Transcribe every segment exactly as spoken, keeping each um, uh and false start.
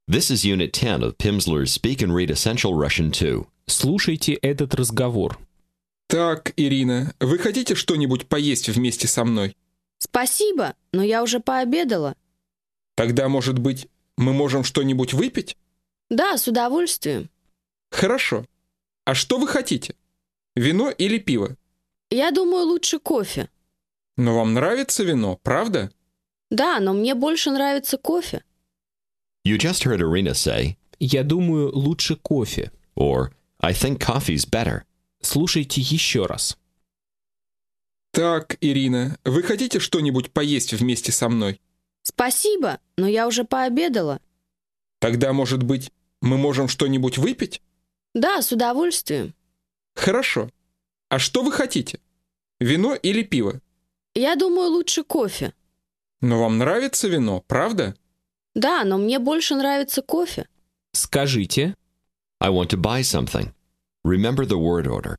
This is Unit ten of Pimsleur's Speak and Read Essential Russian two. Слушайте этот разговор. Так, Ирина, вы хотите что-нибудь поесть вместе со мной? Спасибо, но я уже пообедала. Тогда, может быть, мы можем что-нибудь выпить? Да, с удовольствием. Хорошо. А что вы хотите? Вино или пиво? Я думаю, лучше кофе. Но вам нравится вино, правда? Да, но мне больше нравится кофе. You just heard Irina say, Я думаю, лучше кофе. or I think coffee's better. Слушайте еще раз. Так, Ирина, вы хотите что-нибудь поесть вместе со мной? Спасибо, но я уже пообедала. Тогда, может быть, мы можем что-нибудь выпить? Да, с удовольствием. Хорошо. А что вы хотите? Вино или пиво? Я думаю, лучше кофе. Но вам нравится вино, правда? Да, но мне больше нравится кофе. Скажите. I want to buy something. Remember the word order.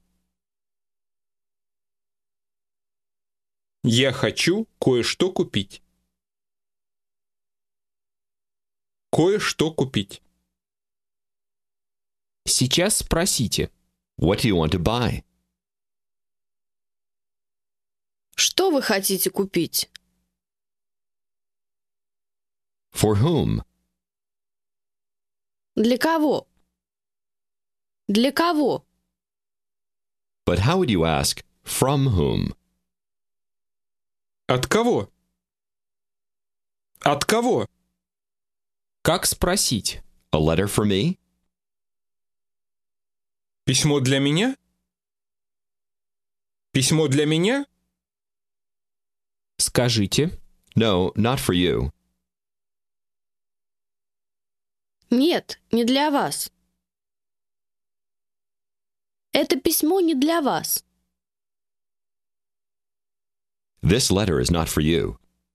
Я хочу кое-что купить. Кое-что купить. Сейчас спросите. What do you want to buy? Что вы хотите купить? For whom? Для кого? Для кого? But how would you ask, from whom? От кого? От кого? Как спросить? A letter for me? Письмо для меня? Письмо для меня? Скажите. No, not for you. Нет, не для вас. Это письмо не для вас. This letter is not for you.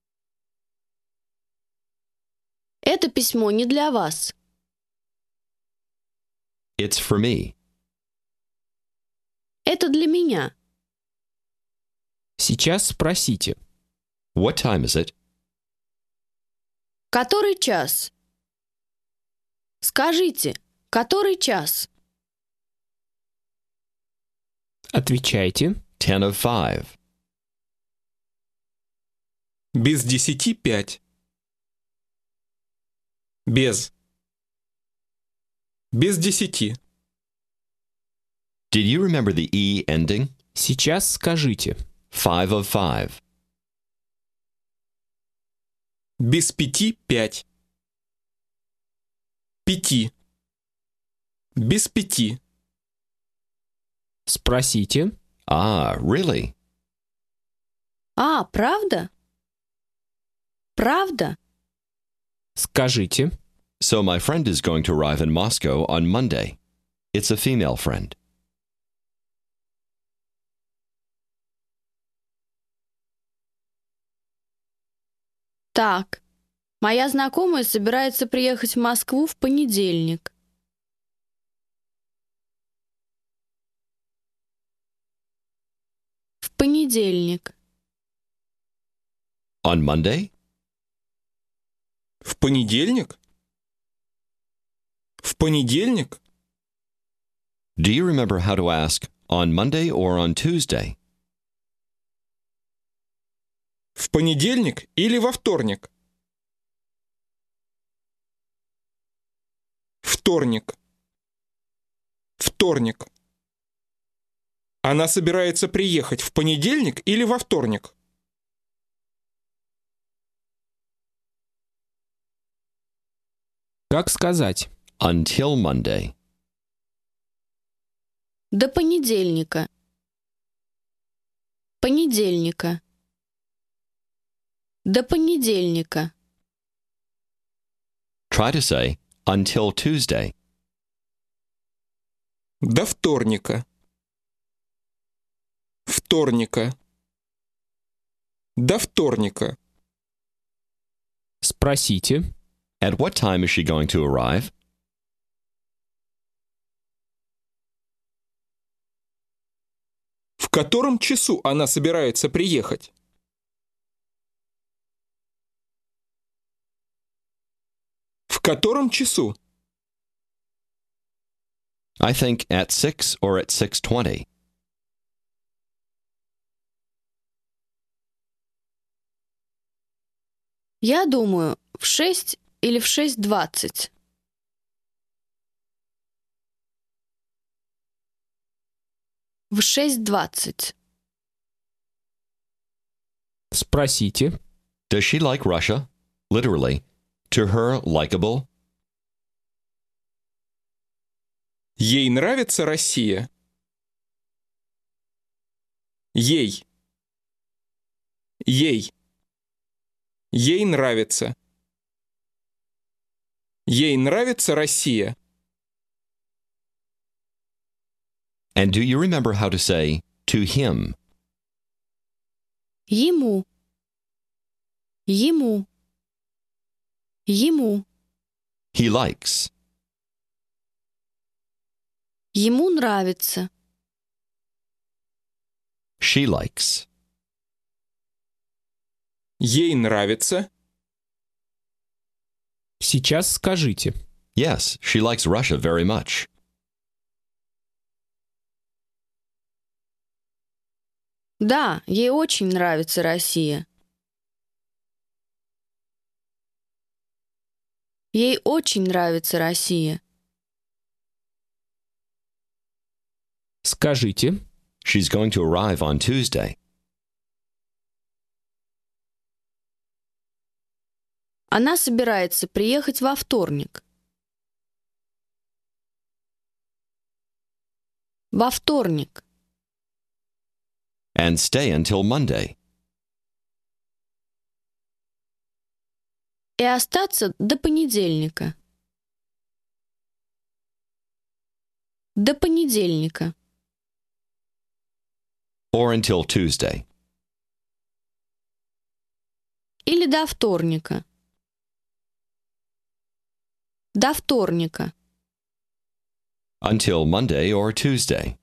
Это письмо не для вас. It's for me. Это для меня. Сейчас спросите. What time is it? Который час? Скажите, который час? Отвечайте. Ten of five. Без десяти пять. Без. Без десяти. Did you remember the E ending? Сейчас скажите. Five of five. Без пяти пять. Пяти. Без пяти. Спросите. Ah, really? А, правда? Правда? Скажите. So my friend is going to arrive in Moscow on Monday. It's a female friend. Так, моя знакомая собирается приехать в Москву в понедельник. В понедельник. On Monday? В понедельник? В понедельник? Do you remember how to ask on Monday or on Tuesday? В понедельник или во вторник? Вторник. Вторник. Она собирается приехать в понедельник или во вторник? Как сказать? Until Monday. До понедельника. Понедельника. До понедельника. Try to say until Tuesday. До вторника. Вторника. До вторника. Спросите. At what time is she going to arrive? В котором часу она собирается приехать? В котором часу? I think at six or at six twenty. Я думаю, в шесть или в шесть двадцать. В шесть двадцать. Спросите. Does she like Russia? Literally, to her likable. Ей нравится Россия? Ей. Ей. Ей нравится. Ей нравится Россия? And do you remember how to say to him? Ему. Ему. Ему. He likes. Ему нравится. She likes. Ей нравится? Сейчас скажите. Yes, she likes Russia very much. Да, ей очень нравится Россия. Ей очень нравится Россия. Скажите. She's going to arrive on Tuesday. Она собирается приехать во вторник. Во вторник. And stay until Monday. И остаться до понедельника. До понедельника. Or until Tuesday. Или до вторника. До вторника. Until Monday or Tuesday.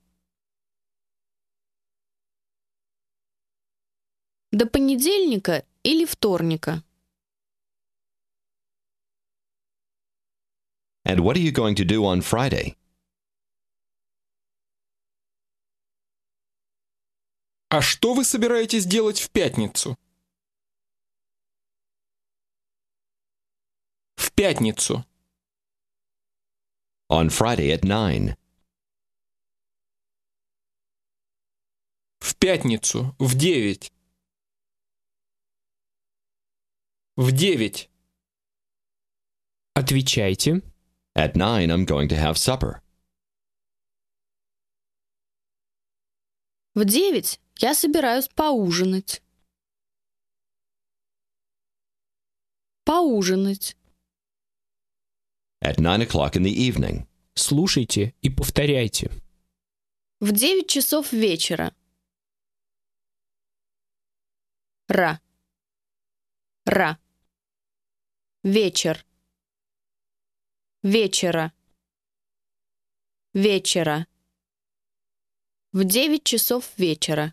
До понедельника или вторника. And what are you going to do on Friday? А что вы собираетесь делать в пятницу? В пятницу. On Friday at nine. В пятницу. В девять. В девять. Отвечайте. At nine, I'm going to have supper. В девять я собираюсь поужинать. Поужинать. At nine o'clock in the evening. Слушайте и повторяйте. В девять часов вечера. Ра. Ра. Вечер. Вечера. Вечера. В девять часов вечера.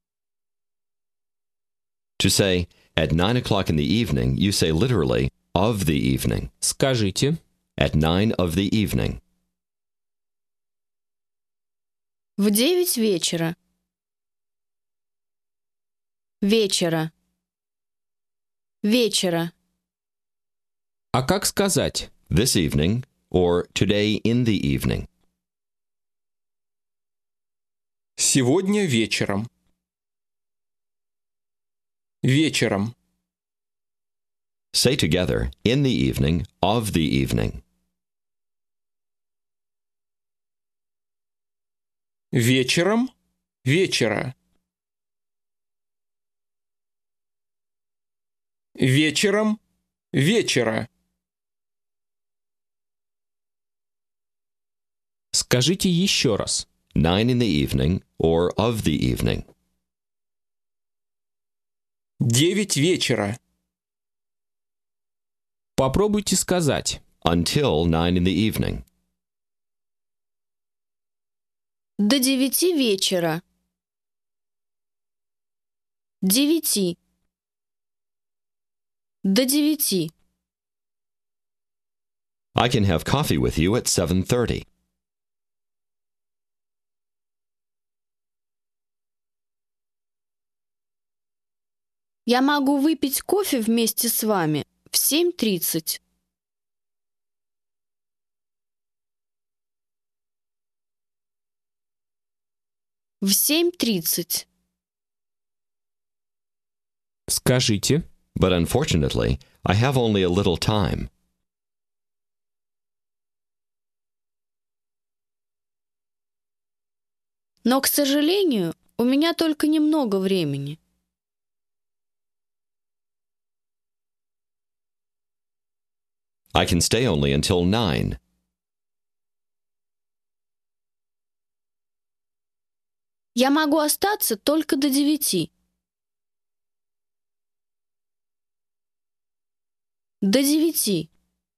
To say at nine o'clock in the evening, you say literally of the evening. Скажите. At nine of the evening. В девять вечера. Вечера. Вечера. А как сказать? This evening or today in the evening. Сегодня вечером. Вечером. Say together in the evening of the evening. Вечером. Вечера. Вечером. Вечера. Скажите еще раз. Nine in the evening or of the evening. Девять вечера. Попробуйте сказать. Until nine in the evening. До девяти вечера. Девяти. До девяти. I can have coffee with you at seven thirty. Я могу выпить кофе вместе с вами в семь тридцать. В семь тридцать. Скажите. But unfortunately, I have only a little time. Но, к сожалению, у меня только немного времени. I can stay only until nine. Я могу остаться только до девяти. До девяти.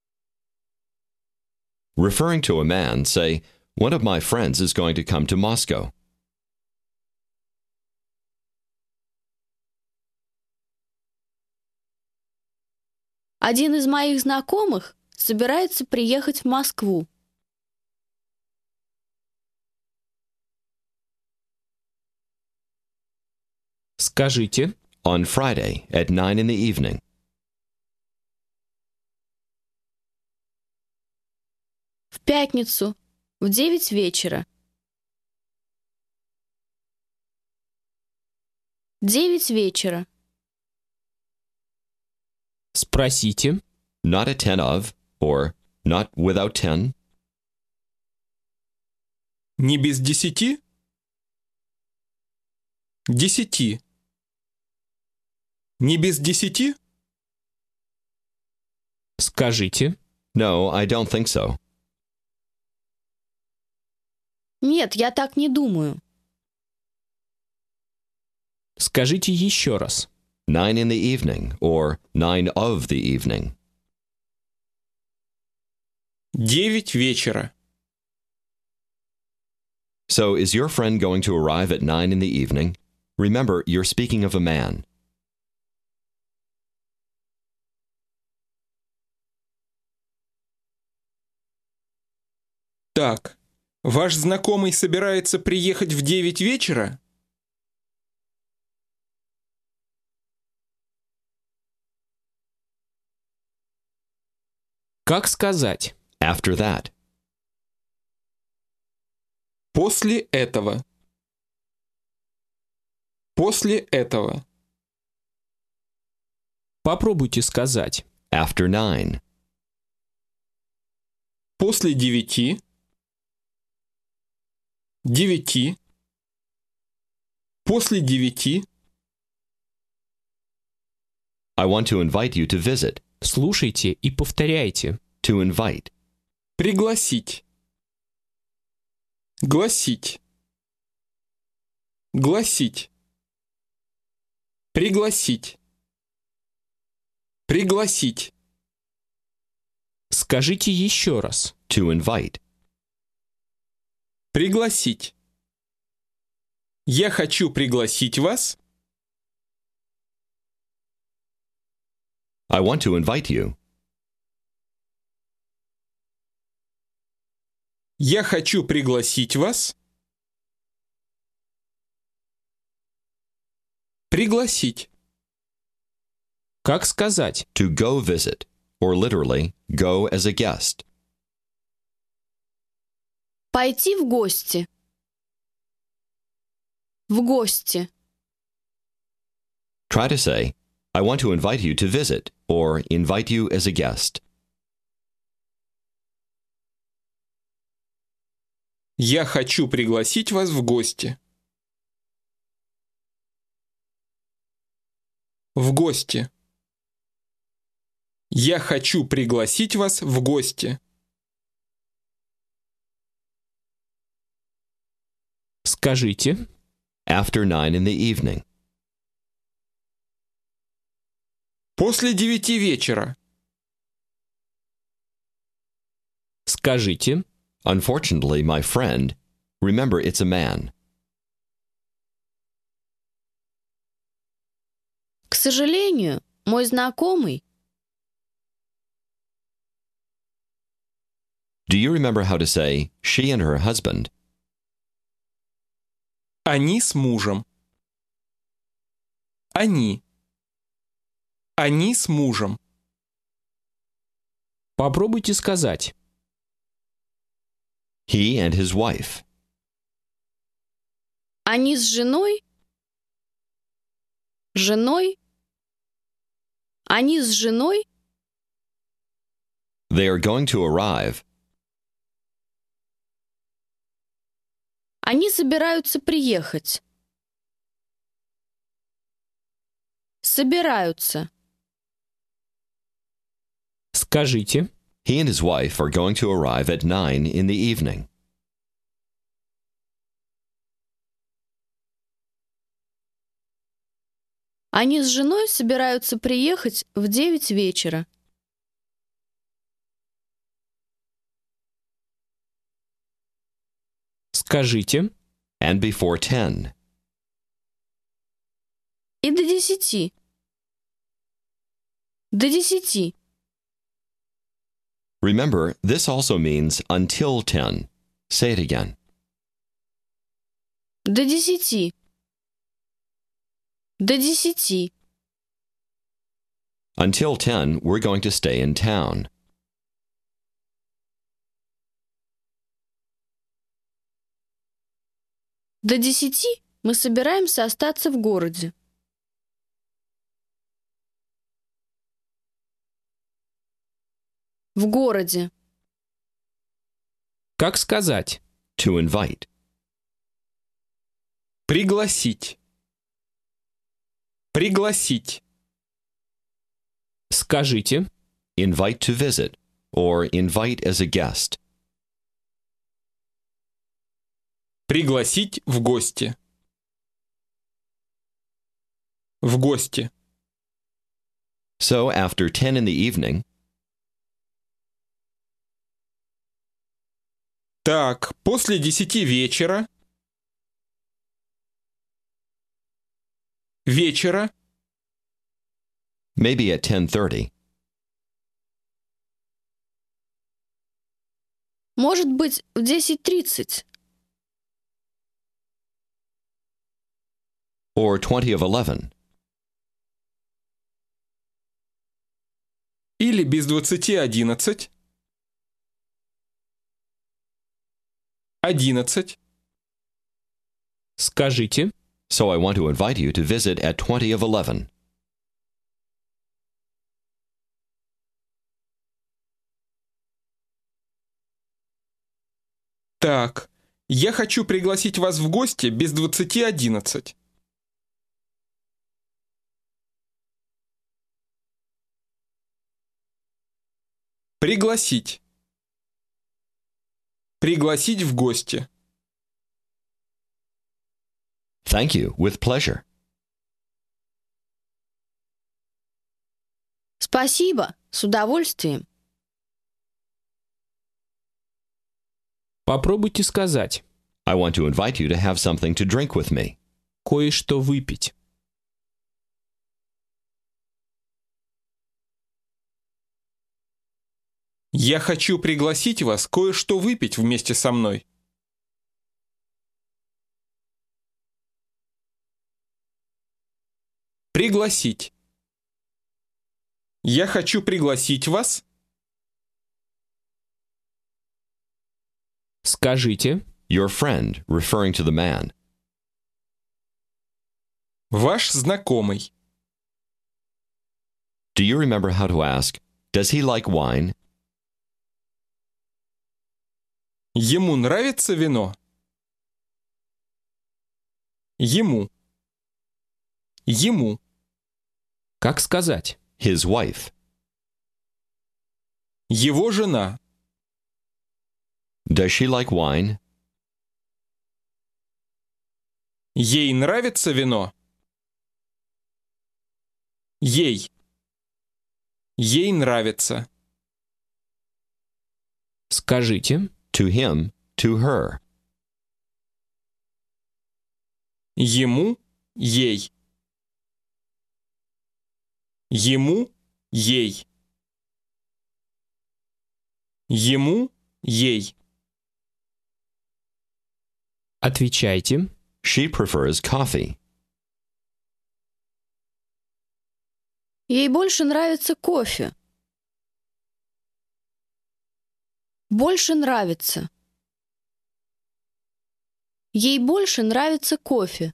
Referring to a man, say, one of my friends is going to come to Moscow. Один из моих знакомых собирается приехать в Москву. Скажите. On Friday at nine in the evening. В пятницу в девять вечера. Девять вечера. Спросите. Not at ten of, or not without ten. Не без десяти? Десяти. Не без десяти? Скажите. No, I don't think so. Нет, я так не думаю. Скажите еще раз. Nine in the evening, or nine of the evening. Девять вечера. So, is your friend going to arrive at nine in the evening? Remember, you're speaking of a man. Так, ваш знакомый собирается приехать в девять вечера? Как сказать? After that. После этого. После этого. Попробуйте сказать. After nine. После девяти. Девяти. После девяти. I want to invite you to visit. Слушайте и повторяйте. To invite. Пригласить. Гласить. Гласить. Пригласить. Пригласить. Скажите еще раз. To invite. Пригласить. Я хочу пригласить вас. I want to invite you. Я хочу пригласить вас. Пригласить. Как сказать? To go visit, or literally, go as a guest. Пойти в гости. В гости. Try to say, I want to invite you to visit, or invite you as a guest. Я хочу пригласить вас в гости. В гости. Я хочу пригласить вас в гости. Скажите. After nine in the evening. После девяти вечера. Скажите. Unfortunately, my friend, remember it's a man. К сожалению, мой знакомый Do you remember how to say she and her husband? Они с мужем. Они. Они с мужем. Попробуйте сказать. He and his wife. Они с женой? Женой? Они с женой? They are going to arrive. Они собираются приехать. Собираются. Скажите. He and his wife are going to arrive at nine in the evening. Они с женой собираются приехать в девять вечера. Скажите. And before ten. И до десяти. До десяти. Remember, this also means until ten. Say it again. До десяти. До десяти. Until ten, we're going to stay in town. До десяти мы собираемся остаться в городе. В городе. Как сказать? To invite. Пригласить. Пригласить. Скажите. Invite to visit, or invite as a guest. Пригласить в гости. В гости. So after ten in the evening, Так, после десяти вечера. Вечера. maybe at ten thirty, Может быть, в десять тридцать. or twenty of eleven, Или без двадцати одиннадцать. Одиннадцать. Скажите. so I want to invite you to visit at twenty of eleven. Так, я хочу пригласить вас в гости без двадцати одиннадцать. Пригласить. Пригласить в гости. Thank you, with pleasure. Спасибо, с удовольствием. Попробуйте сказать. I want to invite you to have something to drink with me. Кое-что выпить. Я хочу пригласить вас кое-что выпить вместе со мной. Пригласить. Я хочу пригласить вас. Скажите. Your friend, referring to the man. Ваш знакомый. Do you remember how to ask, does he like wine? Ему нравится вино? Ему. Ему. Как сказать? His wife. Его жена. Does she like wine? Ей нравится вино? Ей. Ей нравится. Скажите. To him, to her. Ему, ей. Ему, ей. Ему, Ей. Отвечайте. She prefers coffee. Ей больше нравится кофе. Больше нравится. Ей больше нравится кофе.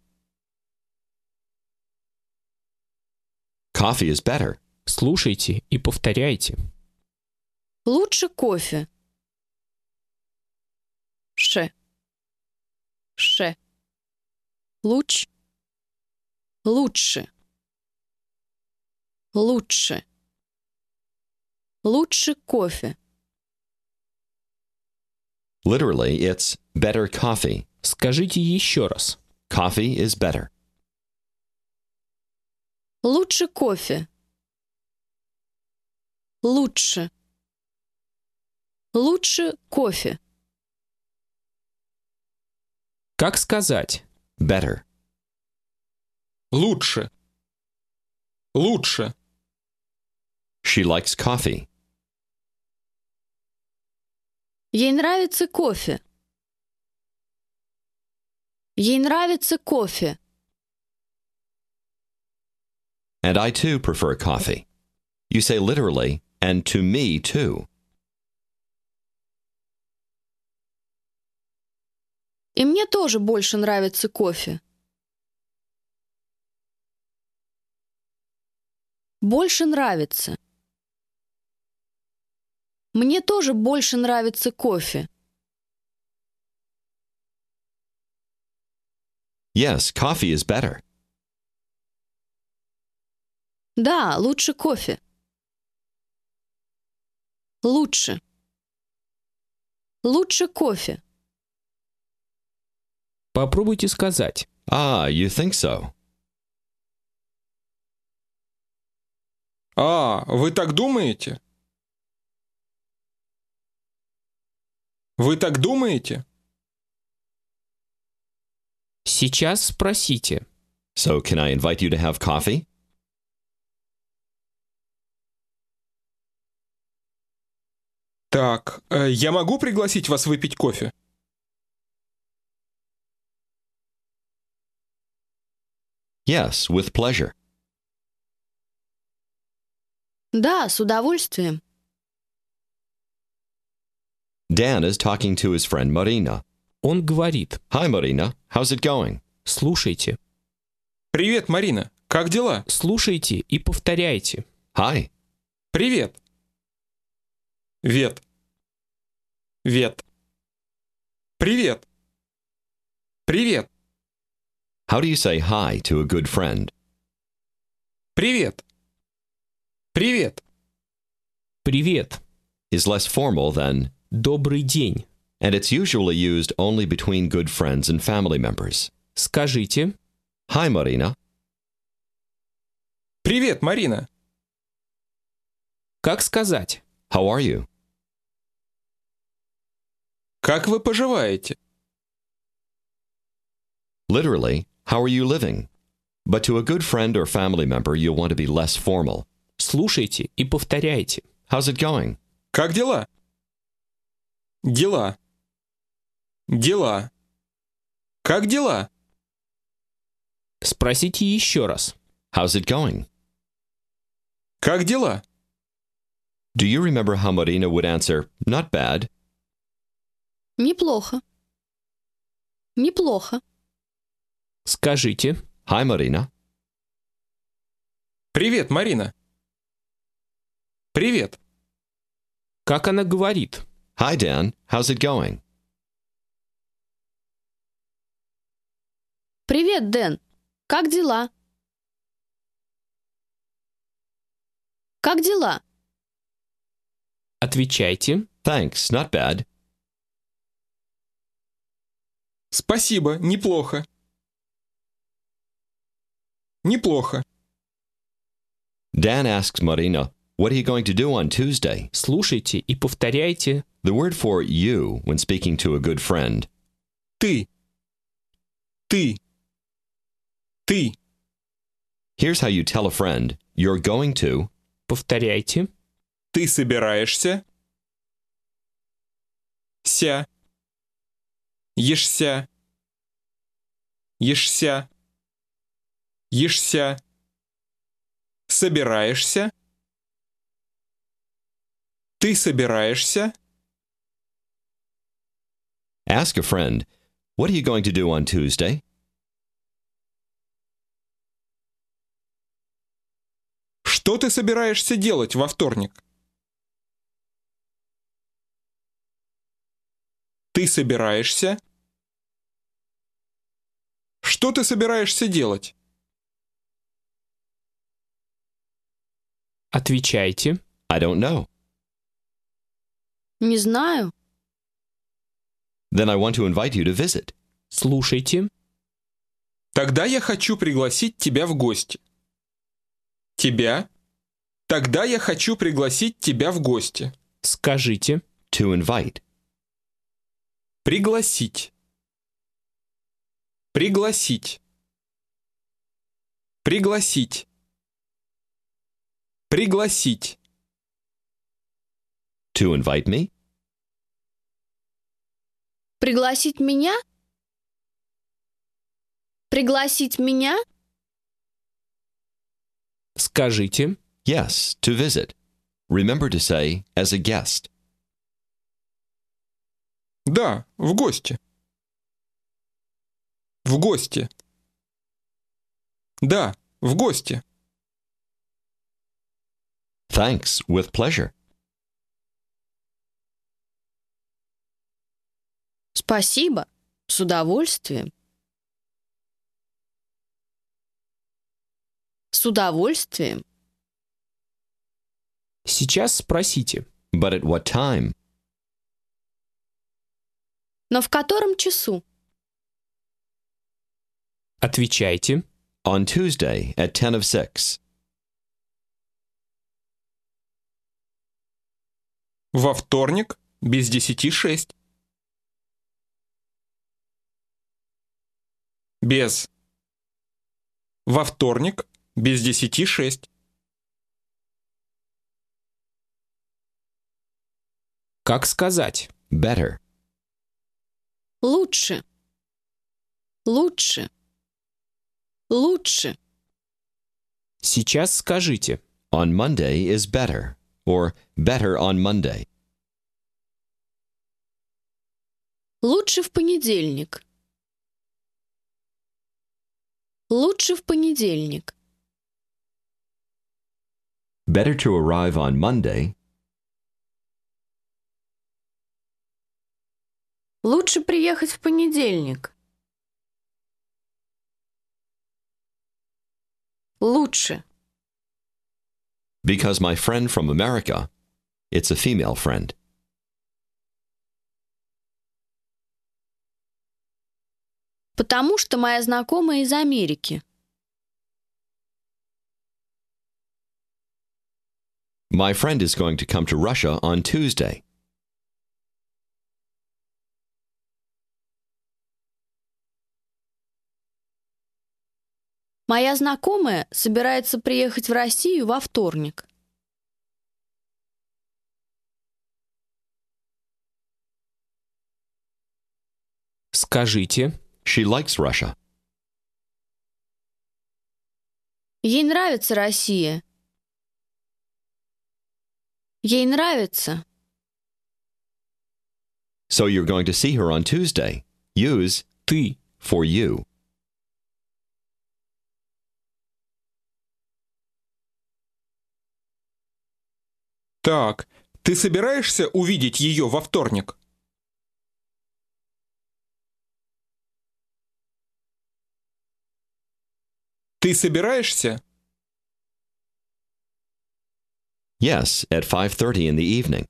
Coffee is better. Слушайте и повторяйте. Лучше кофе. Ше. Ше. Луч. Лучше. Лучше. Лучше кофе. Literally, it's better coffee. Скажите еще раз. Coffee is better. Лучше кофе. Лучше. Лучше кофе. Как сказать? Better. Лучше. Лучше. She likes coffee. Ей нравится кофе. Ей нравится кофе. And I too prefer coffee. You say literally, and to me too. И мне тоже больше нравится кофе. Больше нравится. Мне тоже больше нравится кофе. Yes, coffee is better. Да, лучше кофе. Лучше. Лучше кофе. Попробуйте сказать. Ah, you think so. А, вы так думаете? Вы так думаете? Сейчас спросите. So can I invite you to have coffee? Так, э, я могу пригласить вас выпить кофе? Yes, with pleasure. Да, с удовольствием. Dan is talking to his friend Marina. Он говорит. Hi, Marina. How's it going? Слушайте. Привет, Марина. Как дела? Слушайте и повторяйте. Hi. Привет. Вет. Вет. Привет. Привет. How do you say hi to a good friend? Привет. Привет. Привет. Is less formal than, Добрый день. and it's usually used only between good friends and family members. Скажите. Hi, Marina. Привет, Марина. Как сказать? How are you? Как вы поживаете? Literally, how are you living? But to a good friend or family member, you'll want to be less formal. Слушайте и повторяйте. How's it going? Как дела? Дела. Дела. Как дела? Спросите еще раз. How's it going? Как дела? Do you remember how Marina would answer, not bad? Неплохо. Неплохо. Скажите. Hi, Marina. Привет, Марина. Привет. Как она говорит? Hi, Dan. How's it going? Привет, Дэн. Как дела? Как дела? Отвечайте. Thanks, not bad. Спасибо, неплохо. Неплохо. Dan asks Marina, what are you going to do on Tuesday? Слушайте и повторяйте. The word for you when speaking to a good friend. Ты. Ты. Ты. Here's how you tell a friend, you're going to, Повторяйте. Ты собираешься. Ешься. Ешься. Ешься. Ешься. Собираешься? Ты собираешься? Ask a friend, what are you going to do on Tuesday? Что ты собираешься делать во вторник? Ты собираешься? Что ты собираешься делать? Отвечайте. I don't know. Не знаю. Then I want to invite you to visit. Слушайте. Тогда я хочу пригласить тебя в гости. Тебя? Тогда я хочу пригласить тебя в гости. Скажите. To invite. Пригласить. Пригласить. Пригласить. Пригласить. To invite me? Пригласить меня? Пригласить меня? Скажите. Yes, to visit. Remember to say, as a guest. Да, в гости. В гости. Да, в гости. Thanks, with pleasure. Спасибо. С удовольствием. С удовольствием. Сейчас спросите. But at what time? Но в котором часу? Отвечайте. On Tuesday at ten of six. Во вторник без десяти шесть. Без. Во вторник без десяти шесть. Как сказать? Better. Лучше. Лучше. Лучше. Сейчас скажите. On Monday is better. Or better on Monday. Лучше в понедельник. Лучше в понедельник. Better to arrive on Monday. Лучше приехать в понедельник. Лучше. Because my friend from America, it's a female friend. Потому что моя знакомая из Америки. My friend is going to come to Russia on Tuesday. Моя знакомая собирается приехать в Россию во вторник. Скажите. She likes Russia. Ей нравится Россия. Ей нравится. So you're going to see her on Tuesday. Use Ты. for you. Так, ты собираешься увидеть ее во вторник? Ты собираешься? Yes, at five thirty in the evening.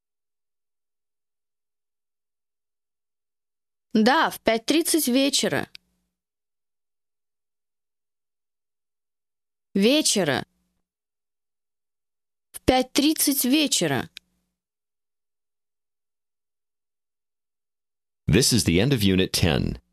Да, в пять тридцать вечера. Вечера. В пять тридцать вечера. This is the end of Unit ten.